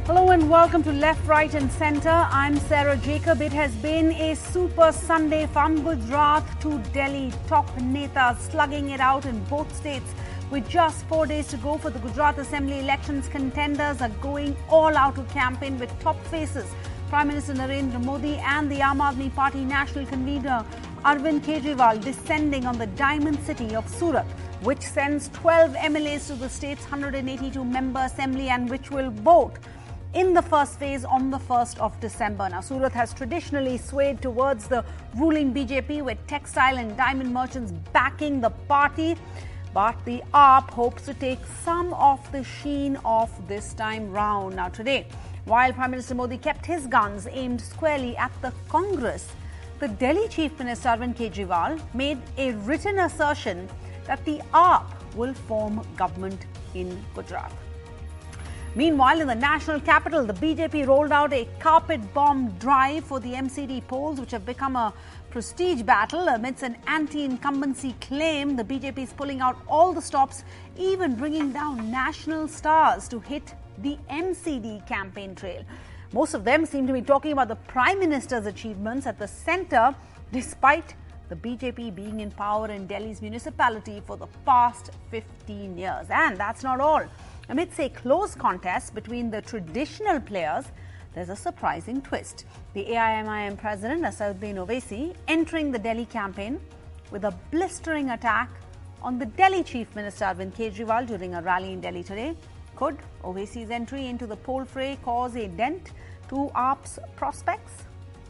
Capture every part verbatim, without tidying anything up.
Hello and welcome to Left, Right and Centre. I'm Sarah Jacob. It has been a super Sunday from Gujarat to Delhi. Top netas slugging it out in both states. With just four days to go for the Gujarat Assembly elections, contenders are going all out to campaign with top faces. Prime Minister Narendra Modi and the Aam Aadmi Party national convener Arvind Kejriwal descending on the diamond city of Surat, which sends twelve M L As to the state's one hundred eighty-two member assembly and which will vote in the first phase on the first of December. Now, Surat has traditionally swayed towards the ruling B J P, with textile and diamond merchants backing the party. But the A A P hopes to take some of the sheen off this time round. Now, today, while Prime Minister Modi kept his guns aimed squarely at the Congress, the Delhi Chief Minister Arvind Kejriwal made a written assertion that the A A P will form government in Gujarat. Meanwhile, in the national capital, the B J P rolled out a carpet bomb drive for the M C D polls, which have become a prestige battle amidst an anti-incumbency claim. The B J P is pulling out all the stops, even bringing down national stars to hit the M C D campaign trail. Most of them seem to be talking about the Prime Minister's achievements at the centre, despite the B J P being in power in Delhi's municipality for the past fifteen years. And that's not all. Amidst a close contest between the traditional players, there's a surprising twist. The A I M I M president, Asaduddin Owaisi, entering the Delhi campaign with a blistering attack on the Delhi Chief Minister Arvind Kejriwal during a rally in Delhi today. Could Owaisi's entry into the poll fray cause a dent to A A P's prospects?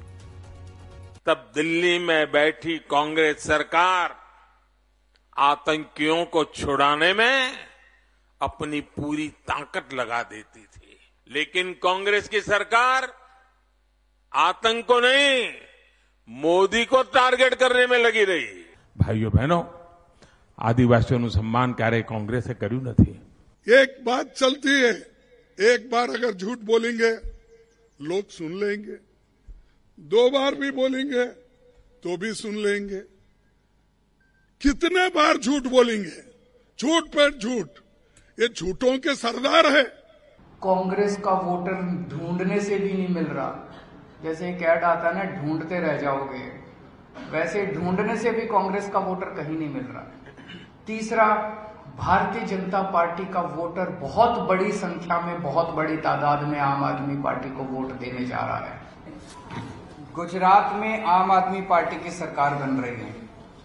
तब दिल्ली में बैठी कांग्रेस सरकार आतंकियों को छुड़ाने में अपनी पूरी ताकत लगा देती थी, लेकिन कांग्रेस की सरकार आतंक को नहीं, मोदी को टारगेट करने में लगी रही. भाइयों बहनों, आदिवासियों નું સન્માન ક્યારે કોંગ્રેસે કર્યું નથી. एक बात चलती है, एक बार अगर झूठ बोलेंगे लोग सुन लेंगे, दो बार भी बोलेंगे तो भी सुन लेंगे. कितने बार झूठ बोलेंगे? झूठ पर झूठ. ये झूठों के सरदार है. कांग्रेस का वोटर ढूंढने से भी नहीं मिल रहा. जैसे एक ऐड आता ना, ढूंढते रह जाओगे, वैसे ढूंढने से भी कांग्रेस का वोटर कहीं नहीं मिल रहा. तीसरा, भारतीय जनता पार्टी का वोटर बहुत बड़ी संख्या में, बहुत बड़ी तादाद में आम आदमी पार्टी को वोट देने जा रहा है. गुजरात में आम आदमी पार्टी की सरकार बन रही है.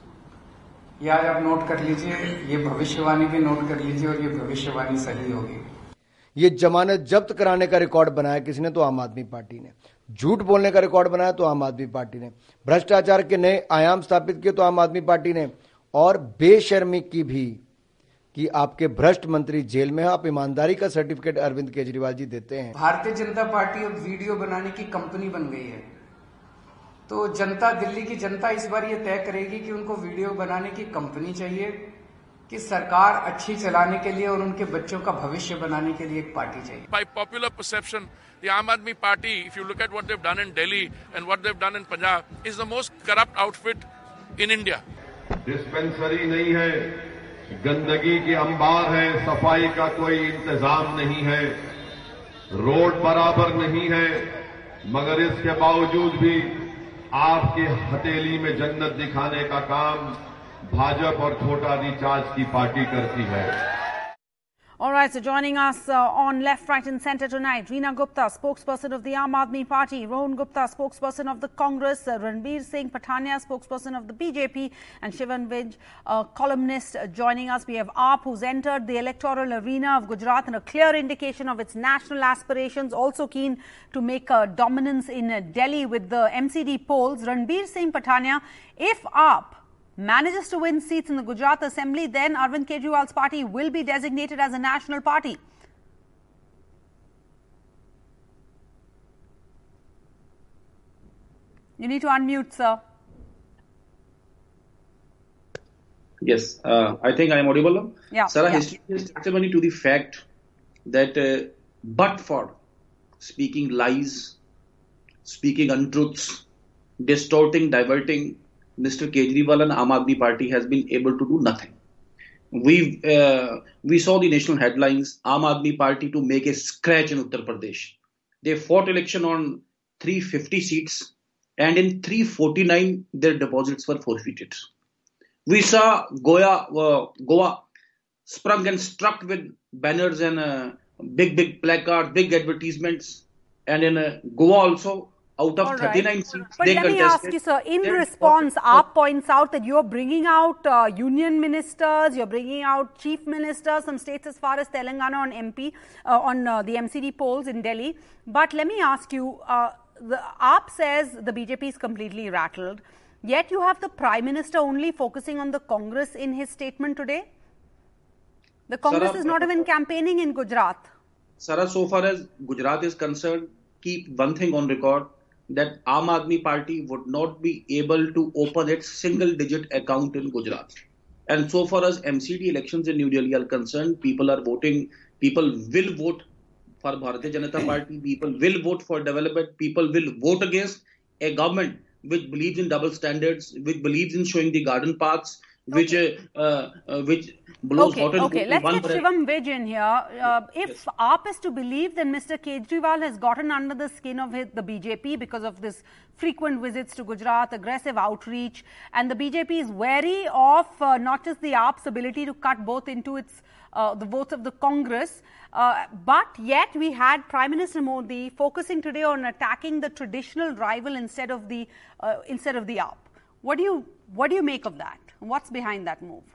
ये आज आप नोट कर लीजिए, ये भविष्यवाणी भी नोट कर लीजिए, और ये भविष्यवाणी सही होगी. ये जमानत जब्त कराने का रिकॉर्ड बनाया किसने? तो आम आदमी पार्टी ने. झूठ बोलने का रिकॉर्ड बनाया तो आम आदमी पार्टी ने. भ्रष्टाचार के नए आयाम स्थापित किए तो आम आदमी पार्टी ने. और बेशर्मी की भी कि आपके भ्रष्ट मंत्री जेल में है, आप ईमानदारी का सर्टिफिकेट अरविंद केजरीवाल जी देते हैं. भारतीय जनता पार्टी अब वीडियो बनाने की कंपनी बन गई है. तो जनता, दिल्ली की जनता इस बार ये तय करेगी कि उनको वीडियो बनाने की कंपनी चाहिए कि सरकार अच्छी चलाने के लिए और उनके बच्चों का भविष्य बनाने के लिए एक पार्टी चाहिए. By popular perception, the Aam Aadmi Party, if you look at what they've done in Delhi and what they've done in Punjab, is the most corrupt outfit in India. Dispensary नहीं है, गंदगी के अंबार है, सफाई का कोई इंतजाम नहीं है, रोड बराबर नहीं है, मगर इसके बावजूद भी आपके हथेली में जन्नत दिखाने का काम भाजपा और छोटा रिचार्ज की पार्टी करती है. All right, so joining us uh, on Left, Right and Centre tonight, Reena Gupta, spokesperson of the Aam Aadmi Party, Rohan Gupta, spokesperson of the Congress, uh, Ranbir Singh Pathania, spokesperson of the B J P, and Shivan Vij, uh, columnist, uh, joining us. We have A A P, who's entered the electoral arena of Gujarat and a clear indication of its national aspirations, also keen to make a dominance in uh, Delhi with the M C D polls. Ranbir Singh Pathania, if A A P manages to win seats in the Gujarat Assembly, then Arvind Kejriwal's party will be designated as a national party. You need to unmute, sir. Yes, uh, I think I am audible now. Yeah. Sir, yeah. history is testimony to the fact that uh, but for speaking lies, speaking untruths, distorting, diverting, Mister Kejriwal and Aam Aadmi Party has been able to do nothing. We uh, we saw the national headlines, Aam Aadmi Party to make a scratch in Uttar Pradesh. They fought election on three hundred fifty seats, and in three hundred forty-nine their deposits were forfeited. We saw Goa, uh, Goa sprung and struck with banners and uh, big, big placards, big advertisements. And in uh, Goa also, out of right. thirty-nine seats, but they let contested. me ask you, sir, in response, A A P points out that you're bringing out uh, union ministers, you're bringing out chief ministers, some states as far as Telangana on M P, uh, on uh, the M C D polls in Delhi. But let me ask you, uh, the A A P says the B J P is completely rattled, yet you have the Prime Minister only focusing on the Congress in his statement today. The Congress Sarah, is not even campaigning in Gujarat. Sarah, so far as Gujarat is concerned, keep one thing on record, that Aam Aadmi Party would not be able to open its single-digit account in Gujarat. And so far as M C D elections in New Delhi are concerned, people are voting, people will vote for Bharatiya Janata Party, people will vote for development, people will vote against a government which believes in double standards, which believes in showing the garden paths, which okay. uh, uh, which blows okay, hot and okay. Let's get Shivam Vij in here. Uh, if yes. A A P is to believe, then Mister Kejriwal has gotten under the skin of his, the B J P because of this frequent visits to Gujarat, aggressive outreach, and the B J P is wary of uh, not just the A A P's ability to cut both into its uh, the votes of the Congress, uh, but yet we had Prime Minister Modi focusing today on attacking the traditional rival instead of the uh, instead of the A A P. What do you what do you make of that? What's behind that move?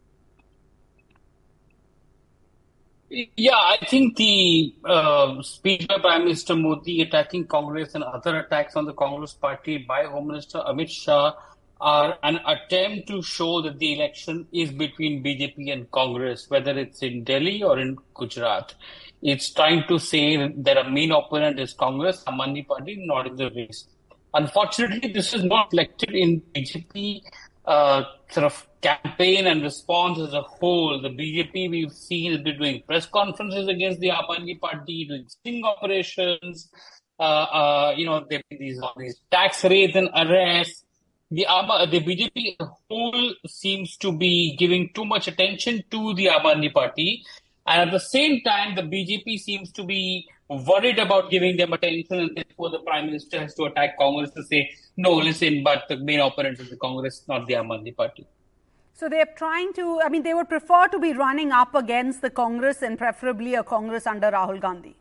Yeah, I think the uh, speech by Prime Minister Modi attacking Congress and other attacks on the Congress party by Home Minister Amit Shah are an attempt to show that the election is between B J P and Congress, whether it's in Delhi or in Gujarat. It's trying to say that their main opponent is Congress, Aam Aadmi Party, not in the race. Unfortunately, this is not reflected in B J P uh, sort of campaign and response as a whole. The B J P we've seen is doing press conferences against the Aam Aadmi Party, doing sting operations. Uh, uh, you know, there have these all these tax raids and arrests. The uh, the B J P as a whole seems to be giving too much attention to the Aam Aadmi Party, and at the same time, the B J P seems to be worried about giving them attention, and therefore the Prime Minister has to attack Congress to say, no, listen, but the main opponent is the Congress, not the Aam Aadmi Party. So they're trying to, I mean, they would prefer to be running up against the Congress and preferably a Congress under Rahul Gandhi.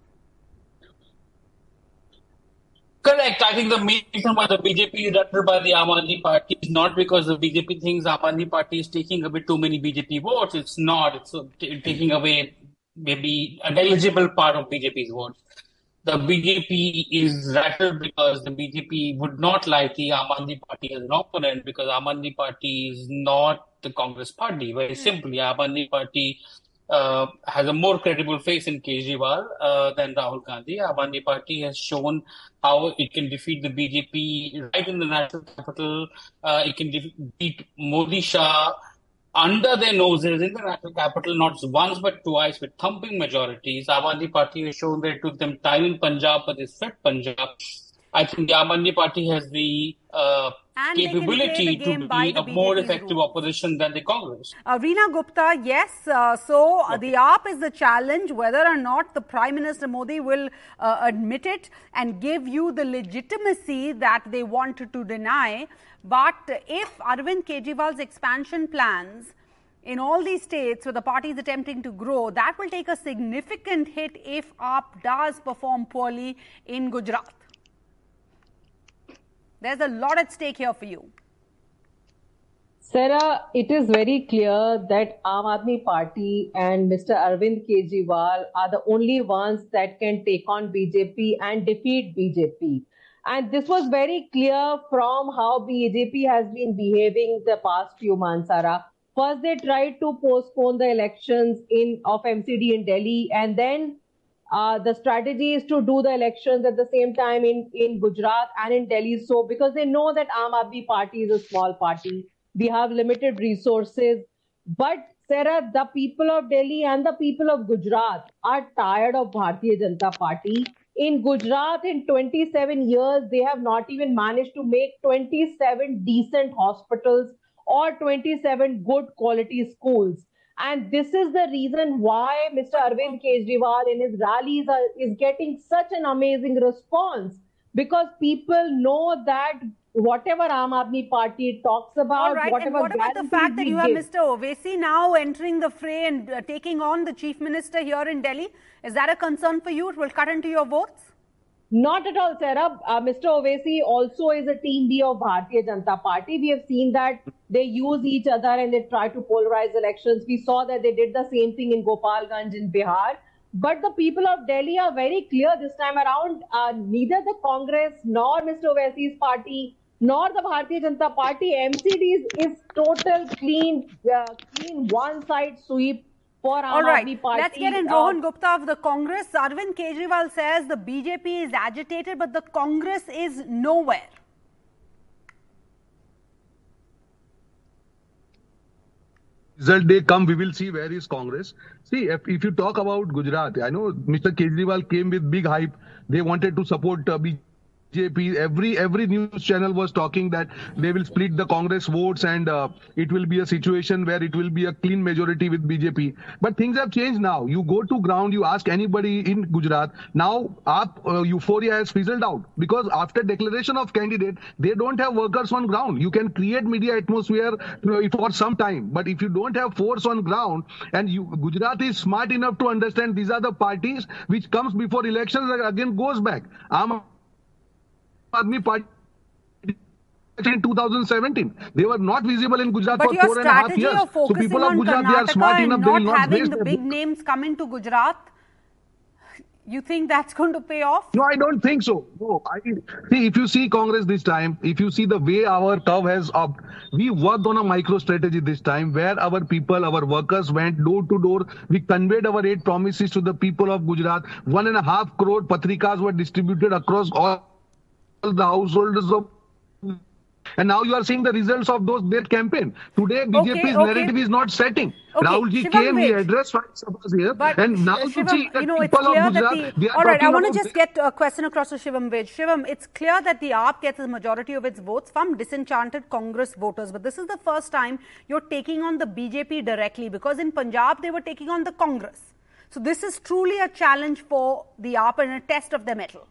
Correct. I think the main reason why the B J P is rattled by the Aam Aadmi Party is not because the B J P thinks Aam Aadmi Party is taking away too many B J P votes. It's not. It's t- taking away maybe a negligible part of B J P's votes. The B J P is rattled because the B J P would not like the Aam Aadmi Party as an opponent, because Aam Aadmi Party is not the Congress party. Very simply, Aam Aadmi Party uh, has a more credible face in Kejriwal uh, than Rahul Gandhi. Aam Aadmi Party has shown how it can defeat the B J P right in the national capital. Uh, it can defeat Modi Shah under their noses in the national capital, not once but twice, with thumping majorities. Aam Aadmi Party has shown that it took them time in Punjab, but they swept Punjab. I think the Aam Aadmi Party has the uh, capability the to be a more effective rules. opposition than the Congress. Uh, Reena Gupta, yes. Uh, so okay. the A A P is the challenge, whether or not the Prime Minister Modi will uh, admit it and give you the legitimacy that they wanted to deny. But if Arvind Kejriwal's expansion plans in all these states where the party is attempting to grow, that will take a significant hit if A A P does perform poorly in Gujarat. There's a lot at stake here for you. Sarah, it is very clear that Aam Aadmi Party and Mister Arvind Kejriwal are the only ones that can take on B J P and defeat B J P. And this was very clear from how B J P has been behaving the past few months, Sarah. First, they tried to postpone the elections in of M C D in Delhi, and then uh, the strategy is to do the elections at the same time in, in Gujarat and in Delhi. So, because they know that Aam Aadmi Party is a small party, we have limited resources. But, Sarah, the people of Delhi and the people of Gujarat are tired of Bharatiya Janata Party. In Gujarat, in twenty-seven years, they have not even managed to make twenty-seven decent hospitals or twenty-seven good quality schools. And this is the reason why Mister Arvind Kejriwal in his rallies are, is getting such an amazing response, because people know that whatever Aam Aadmi Party talks about, all right, whatever and what about the fact that you have Mister Owaisi now entering the fray and uh, taking on the Chief Minister here in Delhi? Is that a concern for you? It will cut into your votes? Not at all, Sarah. Uh, Mister Owaisi also is a team B of Bharatiya Janata Party. We have seen that they use each other and they try to polarize elections. We saw that they did the same thing in Gopalganj in Bihar. But the people of Delhi are very clear this time around. Uh, neither the Congress nor Mister Owaisi's party nor the Bharatiya Janata Party, M C Ds is total clean, uh, clean one-side sweep. All right, let's get in Rohan Gupta of the Congress. Arvind Kejriwal says the B J P is agitated, but the Congress is nowhere. Result day come, we will see where is Congress. See, if, if you talk about Gujarat, I know Mister Kejriwal came with big hype. They wanted to support uh, B J P. Every every news channel was talking that they will split the Congress votes and uh, it will be a situation where it will be a clean majority with B J P. But things have changed now. You go to ground, you ask anybody in Gujarat, now up, uh, euphoria has fizzled out, because after declaration of candidate, they don't have workers on ground. You can create media atmosphere for some time, but if you don't have force on ground, and you, Gujarat is smart enough to understand these are the parties which comes before elections and again goes back. Aam Aadmi Party in two thousand seventeen. They were not visible in Gujarat but for four and a half years. But your strategy of focusing so on Gujarat, Karnataka they are smart and enough, not, they will not having the their big names come into Gujarat, you think that's going to pay off? No, I don't think so. No, I see. If you see Congress this time, if you see the way our curve has upped, we worked on a micro strategy this time, where our people, our workers went door to door. We conveyed our eight promises to the people of Gujarat. One and a half crore patrikas were distributed across all the households of, and now you are seeing the results of those that campaign. Today, B J P's okay, okay. narrative is not setting. Okay, Rahul ji Shivam came, Vij. he addressed five sabhas here, But and now Shivam, to see that you know, it's people clear of Gujarat, that the, they are all right, I want to about just get a question across to Shivam Vij. Shivam, it's clear that the A A P gets the majority of its votes from disenchanted Congress voters, but this is the first time you're taking on the B J P directly, because in Punjab they were taking on the Congress. So this is truly a challenge for the A A P and a test of their mettle.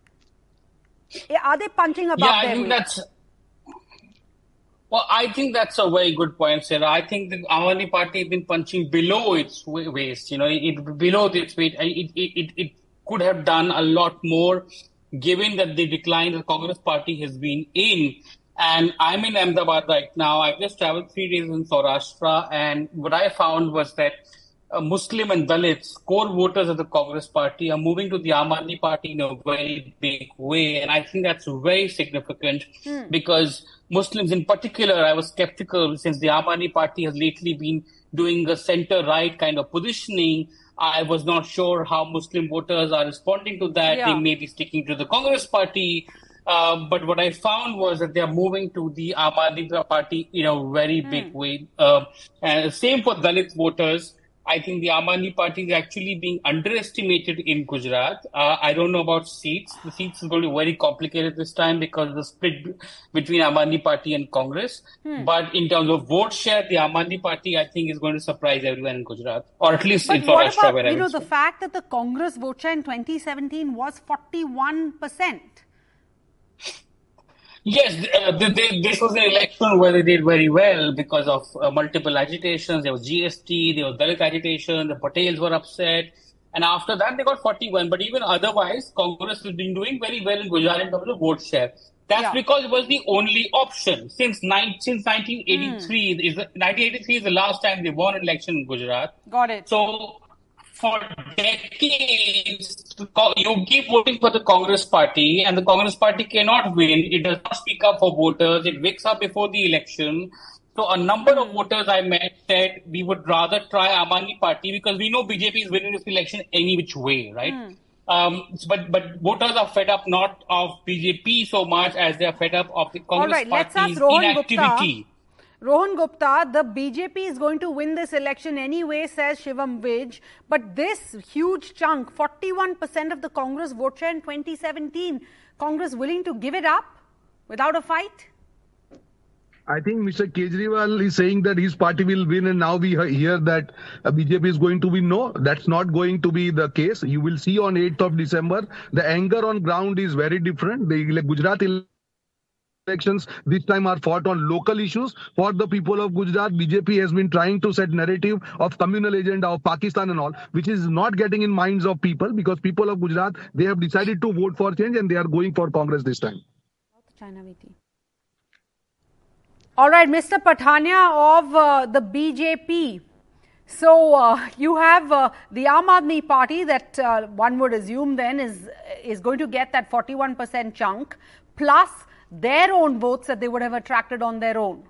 Are they punching above yeah, I their think weight? that's Well, I think that's a very good point, Sarah. I think the Aam Aadmi Party has been punching below its waist, you know, it, below its weight. It, it, it, it could have done a lot more, given that the decline the Congress Party has been in. And I'm in Ahmedabad right now. I just traveled three days in Saurashtra, and what I found was that uh, Muslim and Dalits, core voters of the Congress Party, are moving to the Aam Aadmi Party in a very big way. And I think that's very significant hmm. because Muslims in particular, I was skeptical since the Aam Aadmi Party has lately been doing a center-right kind of positioning. I was not sure how Muslim voters are responding to that. Yeah. They may be sticking to the Congress Party. Uh, but what I found was that they are moving to the Aam Aadmi Party in a very hmm. big way. Uh, and same for Dalit voters. I think the Aam Aadmi Party is actually being underestimated in Gujarat. Uh, I don't know about seats. The seats is going to be very complicated this time because of the split between Aam Aadmi Party and Congress. Hmm. But in terms of vote share, the Aam Aadmi Party, I think, is going to surprise everyone in Gujarat, or at least but in Saurashtra. What where about, you know, say. the fact that the Congress vote share in twenty seventeen was forty-one percent? Yes, uh, they, they, this was an election where they did very well because of uh, multiple agitations. There was G S T, there was Dalit agitation, the Patels were upset. And after that, they got forty-one. But even otherwise, Congress has been doing very well in Gujarat in terms of vote share. That's yeah. because it was the only option. Since, nine, since nineteen eighty-three, mm. is the, nineteen eighty-three is the last time they won an election in Gujarat. Got it. So, for decades, you keep voting for the Congress Party, and the Congress Party cannot win. It does not speak up for voters. It wakes up before the election. So a number of voters I met said we would rather try Aam Aadmi Party because we know B J P is winning this election any which way, right? Mm. Um, but but voters are fed up not of B J P so much as they are fed up of the Congress right, Party's inactivity. Gupta. Rohan Gupta, the B J P is going to win this election anyway, says Shivam Vij. But this huge chunk, forty-one percent of the Congress vote share in twenty seventeen, Congress willing to give it up without a fight? I think Mister Kejriwal is saying that his party will win, and now we hear that uh, B J P is going to win. No, that's not going to be the case. You will see on eighth of December, the anger on ground is very different. The like, Gujarat elections this time are fought on local issues. For the people of Gujarat, B J P has been trying to set narrative of communal agenda of Pakistan and all, which is not getting in minds of people, because people of Gujarat, they have decided to vote for change and they are going for Congress this time. China V T. All right, Mister Pathania of uh, the B J P. So uh, you have uh, the Aam Aadmi Party that uh, one would assume then is is going to get that forty-one percent chunk plus their own votes that they would have attracted on their own.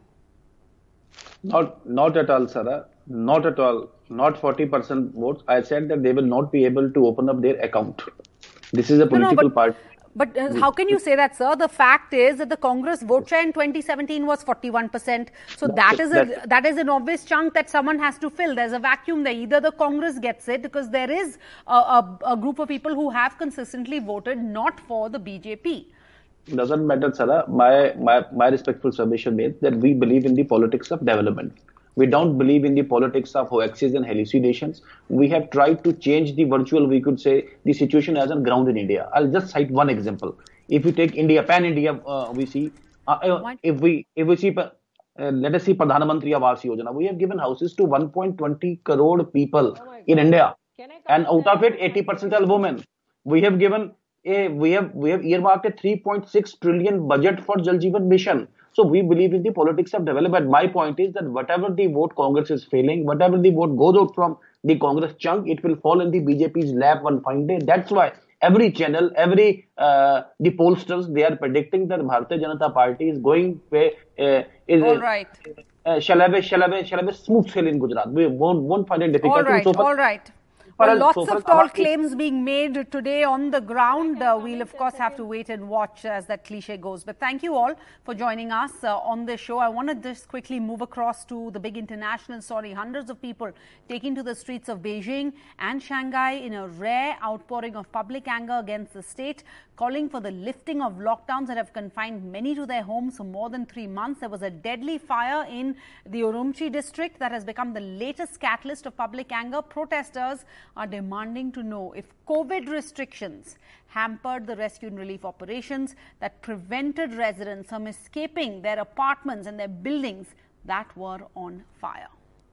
Not not at all, Sarah. Not at all. Not forty percent votes. I said that they will not be able to open up their account. This is a political no, no, but, party. But uh, how can you say that, sir? The fact is that the Congress vote share in twenty seventeen was forty-one percent. So that is a that is an obvious chunk that someone has to fill. There's a vacuum there. Either the Congress gets it, because there is a, a, a group of people who have consistently voted not for the B J P. Doesn't matter, Sarah. My, my, my respectful submission is that we believe in the politics of development. We don't believe in the politics of hoaxes and hallucinations. We have tried to change the virtual, we could say, the situation as on ground in India. I'll just cite one example. If you take India, pan-India, uh, we see, uh, if we if we see, uh, let us see Pradhan Mantri Awas Yojana. We have given houses to one point two zero crore people oh in India. And out of it, eighty percent are women. We have given a, we have, we have earmarked a three point six trillion budget for Jal Jeevan Mission. So we believe in the politics of development. My point is that whatever the vote Congress is failing, whatever the vote goes out from the Congress chunk, it will fall in the B J P's lap one fine day. That's why every channel, every uh, the pollsters, they are predicting that Bharatiya Janata Party is going uh, is all right. Uh, shall have a shall have a shall have a smooth sail in Gujarat. We won't won't find it difficult. All right, so all right. Well, lots so of tall claims being made today on the ground. Uh, we'll, of course, have to wait and watch as that cliche goes. But thank you all for joining us uh, on this show. I want to just quickly move across to the big international story. Hundreds of people taking to the streets of Beijing and Shanghai in a rare outpouring of public anger against the state, calling for the lifting of lockdowns that have confined many to their homes for more than three months. There was a deadly fire in the Urumqi district that has become the latest catalyst of public anger. Protesters are demanding to know if COVID restrictions hampered the rescue and relief operations that prevented residents from escaping their apartments and their buildings that were on fire.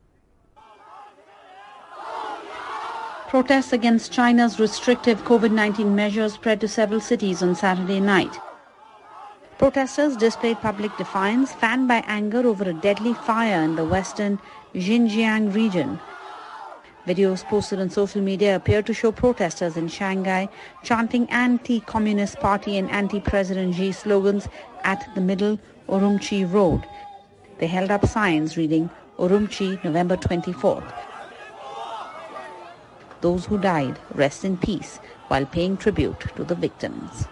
Protests against China's restrictive COVID nineteen measures spread to several cities on Saturday night. Protesters displayed public defiance, fanned by anger over a deadly fire in the western Xinjiang region. Videos posted on social media appear to show protesters in Shanghai chanting anti-Communist Party and anti-President Xi slogans at the middle Urumqi Road. They held up signs reading Urumqi, November twenty-fourth. Those who died rest in peace, while paying tribute to the victims.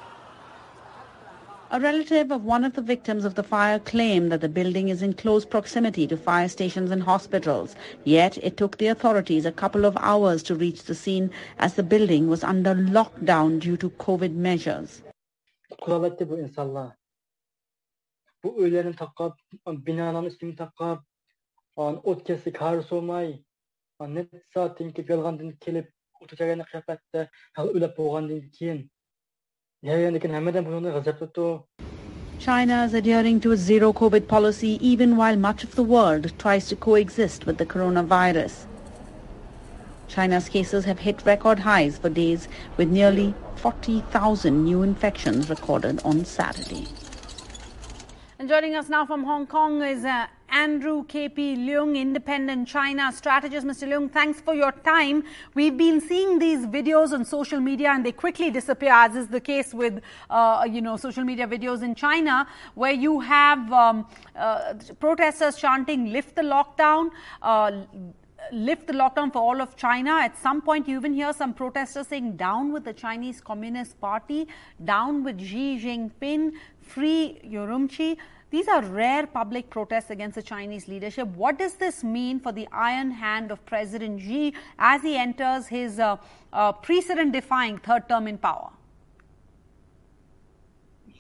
A relative of one of the victims of the fire claimed that the building is in close proximity to fire stations and hospitals. Yet it took the authorities a couple of hours to reach the scene as the building was under lockdown due to COVID measures. Kulalıktı bu insanlar. Bu ölülerin takıp, binanın ismini takıp, ot kesik harus olmay, net saatin ki yalgandın kelip, oturacağını kıyafette, hal ölüp boğandın kiyin. China is adhering to a zero COVID policy even while much of the world tries to coexist with the coronavirus. China's cases have hit record highs for days with nearly forty thousand new infections recorded on Saturday. And joining us now from Hong Kong is uh, Andrew K P Leung, independent China strategist. Mister Leung, thanks for your time. We've been seeing these videos on social media and they quickly disappear, as is the case with, uh, you know, social media videos in China, where you have um, uh, protesters chanting, lift the lockdown, uh, lift the lockdown for all of China. At some point, you even hear some protesters saying, down with the Chinese Communist Party, down with Xi Jinping, free Urumqi. These are rare public protests against the Chinese leadership. What does this mean for the iron hand of President Xi as he enters his uh, uh, precedent-defying third term in power?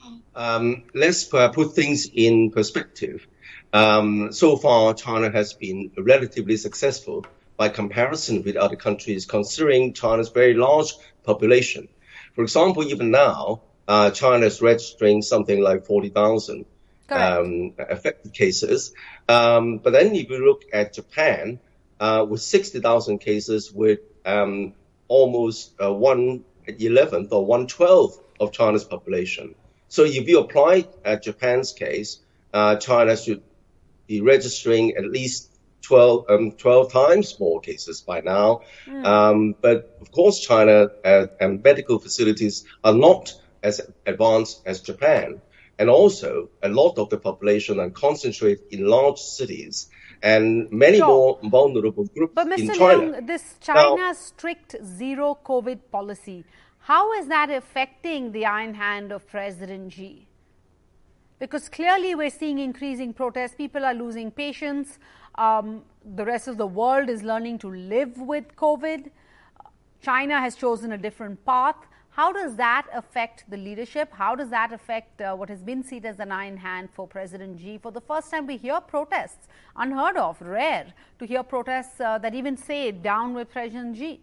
Um, let's uh, put things in perspective. Um, so far, China has been relatively successful by comparison with other countries, considering China's very large population. For example, even now, uh, China is registering something like forty thousand um, affected cases. Um, but then if you look at Japan, uh, with sixty thousand cases, with um, almost uh, one eleventh or one twelfth of China's population. So if you apply uh, Japan's case, uh, China should be registering at least twelve, um, twelve times more cases by now. Mm. Um, but of course, China uh, and medical facilities are not as advanced as Japan. And also, a lot of the population are concentrated in large cities and many sure. more vulnerable groups but Mister in China. Leung, this China's now, strict zero COVID policy, how is that affecting the iron hand of President Xi? Because clearly we're seeing increasing protests. People are losing patience. Um, the rest of the world is learning to live with COVID. China has chosen a different path. How does that affect the leadership? How does that affect uh, what has been seen as an iron hand for President Xi? For the first time, we hear protests, unheard of, rare to hear protests uh, that even say down with President Xi.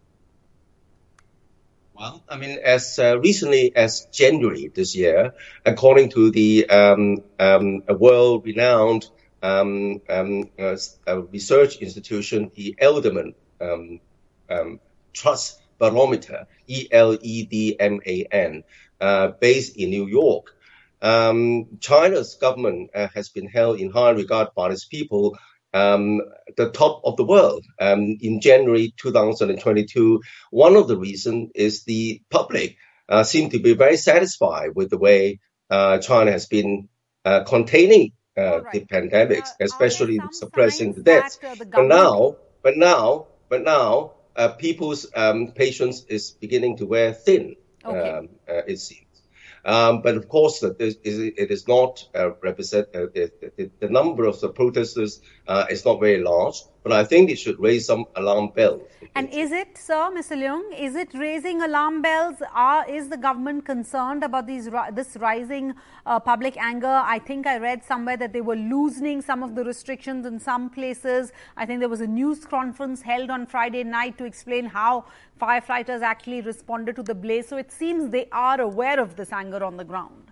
Well, I mean, as uh, recently as January this year, according to the um, um, world-renowned um, um, uh, research institution, the Edelman um, um, Trust Barometer, E L E D M A N, uh, based in New York, um, China's government uh, has been held in high regard by its people. Um, the top of the world um, in January two thousand twenty-two. One of the reasons is the public uh, seem to be very satisfied with the way uh, China has been uh, containing uh, right. the pandemics, uh, especially suppressing the deaths. That, uh, the but now, but now, but now, uh, people's um, patience is beginning to wear thin. Okay. Um, uh, it seems. Um, but of course, it is not uh, represent uh, the, the number of the protesters uh, is not very large. But I think it should raise some alarm bells. And is it, sir, Mister Leung, is it raising alarm bells? Are, is the government concerned about these this rising uh, public anger? I think I read somewhere that they were loosening some of the restrictions in some places. I think there was a news conference held on Friday night to explain how firefighters actually responded to the blaze. So it seems they are aware of this anger on the ground.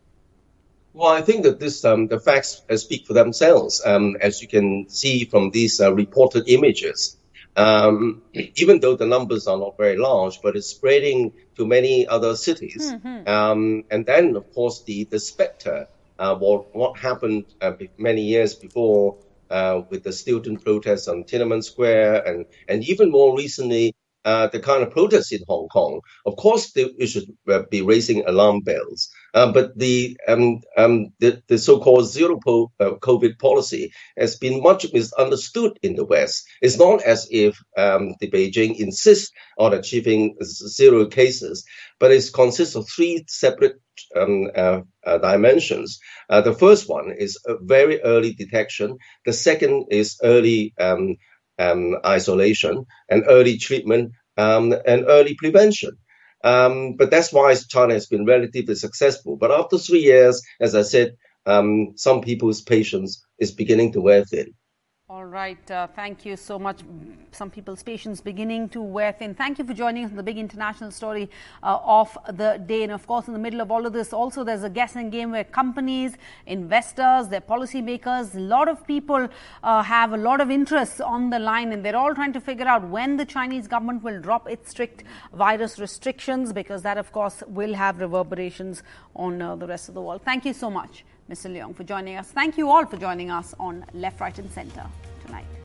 Well, I think that this um, the facts uh, speak for themselves, um, as you can see from these uh, reported images. Um, even though the numbers are not very large, but it's spreading to many other cities. Mm-hmm. Um, and then, of course, the the specter, uh, what what happened uh, many years before uh, with the student protests on Tiananmen Square, and and even more recently. Uh, the kind of protests in Hong Kong, of course, they, they should uh, be raising alarm bells. Uh, but the, um, um, the the so-called zero po- uh, COVID policy has been much misunderstood in the West. It's not as if um, the Beijing insists on achieving zero cases, but it consists of three separate um, uh, uh, dimensions. Uh, the first one is a very early detection. The second is early um, Um, isolation and early treatment um, and early prevention. Um, but that's why China has been relatively successful. But after three years, as I said, um, some people's patience is beginning to wear thin. All right. Uh, thank you so much. Some people's patience beginning to wear thin. Thank you for joining us on the big international story uh, of the day. And of course, in the middle of all of this, also there's a guessing game where companies, investors, their policymakers, a lot of people uh, have a lot of interests on the line, and they're all trying to figure out when the Chinese government will drop its strict virus restrictions, because that, of course, will have reverberations on uh, the rest of the world. Thank you so much, Mister Leung, for joining us. Thank you all for joining us on Left, Right and Centre tonight.